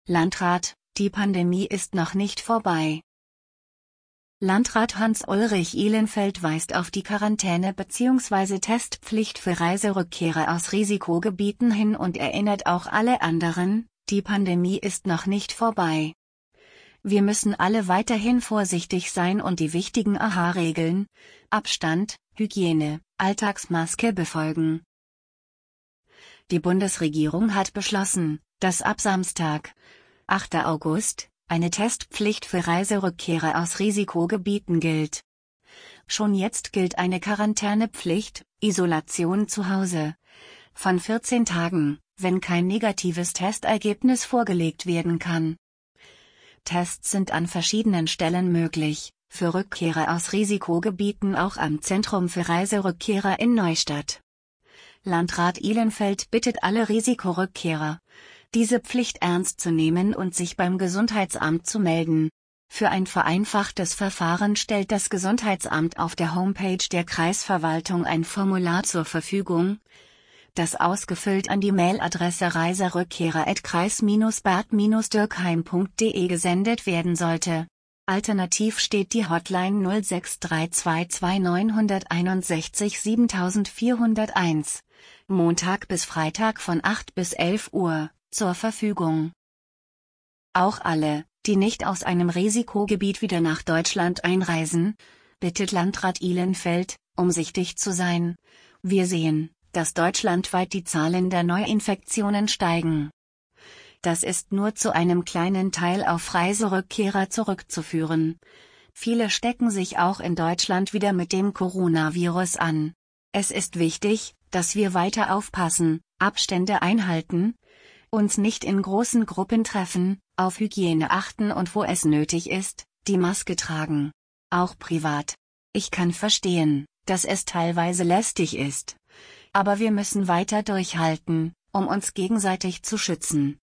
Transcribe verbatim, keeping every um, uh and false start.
Landrat, die Pandemie ist noch nicht vorbei. Landrat Hans-Ulrich Ihlenfeld weist auf die Quarantäne- bzw. Testpflicht für Reiserückkehrer aus Risikogebieten hin und erinnert auch alle anderen, die Pandemie ist noch nicht vorbei. Wir müssen alle weiterhin vorsichtig sein und die wichtigen A H-Regeln, Abstand, Hygiene, Alltagsmaske befolgen. Die Bundesregierung hat beschlossen, dass ab Samstag, achter August, eine Testpflicht für Reiserückkehrer aus Risikogebieten gilt. Schon jetzt gilt eine Quarantänepflicht, Isolation zu Hause, von vierzehn Tagen, wenn kein negatives Testergebnis vorgelegt werden kann. Tests sind an verschiedenen Stellen möglich, für Rückkehrer aus Risikogebieten auch am Zentrum für Reiserückkehrer in Neustadt. Landrat Ihlenfeld bittet alle Risikorückkehrer, diese Pflicht ernst zu nehmen und sich beim Gesundheitsamt zu melden. Für ein vereinfachtes Verfahren stellt das Gesundheitsamt auf der Homepage der Kreisverwaltung ein Formular zur Verfügung, das ausgefüllt an die Mailadresse reiserückkehrer at kreis bad dürkheim punkt de gesendet werden sollte. Alternativ steht die Hotline null sechs drei zwei zwei neun eins sechs sieben vier null eins, Montag bis Freitag von acht bis elf Uhr, zur Verfügung. Auch alle, die nicht aus einem Risikogebiet wieder nach Deutschland einreisen, bittet Landrat Ihlenfeld, umsichtig zu sein. Wir sehen, dass deutschlandweit die Zahlen der Neuinfektionen steigen. Das ist nur zu einem kleinen Teil auf Reiserückkehrer zurückzuführen. Viele stecken sich auch in Deutschland wieder mit dem Coronavirus an. Es ist wichtig, dass wir weiter aufpassen, Abstände einhalten, uns nicht in großen Gruppen treffen, auf Hygiene achten und wo es nötig ist, die Maske tragen. Auch privat. Ich kann verstehen, dass es teilweise lästig ist. Aber wir müssen weiter durchhalten, um uns gegenseitig zu schützen.